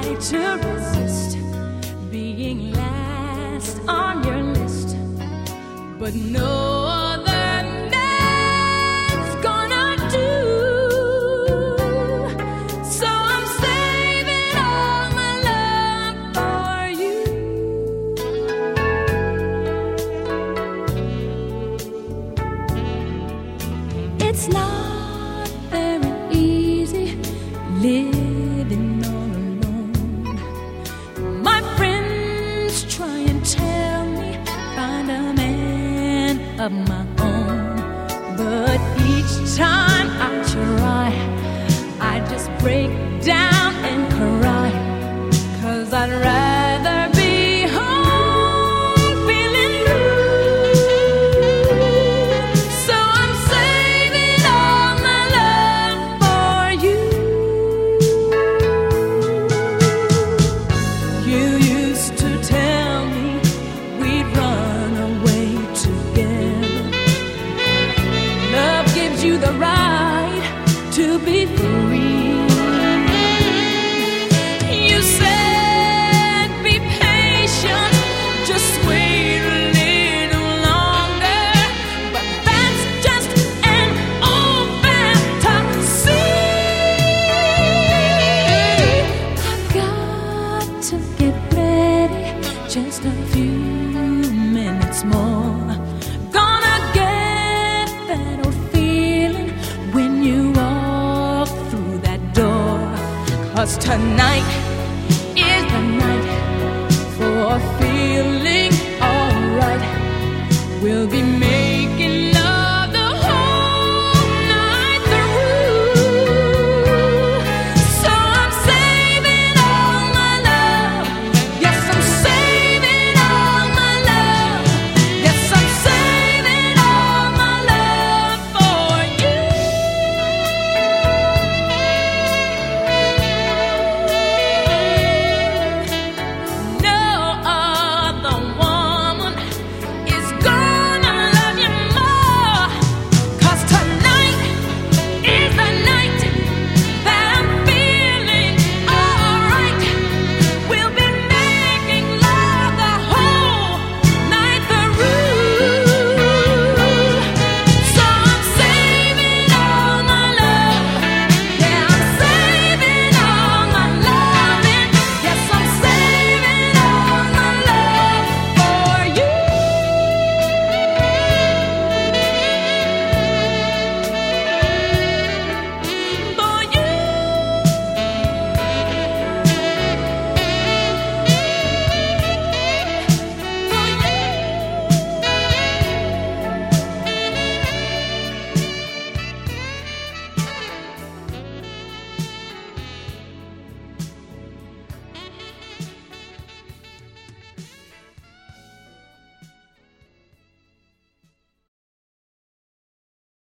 to resist being last on your list, but no other man's gonna do. So I'm saving all my love for you. It's not very easy living all alone. My friends try and tell me find a man of my own, but each time I try, I just break down and cry, 'cause I'd rather be home feeling blue. So I'm saving all my love for you. You used to tell me we'd run away together. Love gives you the right to be free. You said be patient, just wait a little longer, but that's just an old fantasy. I've got to get ready, just a few minutes more. Gonna get that old feeling when you walk through that door, 'cause tonight is the night for feeling alright. We'll be made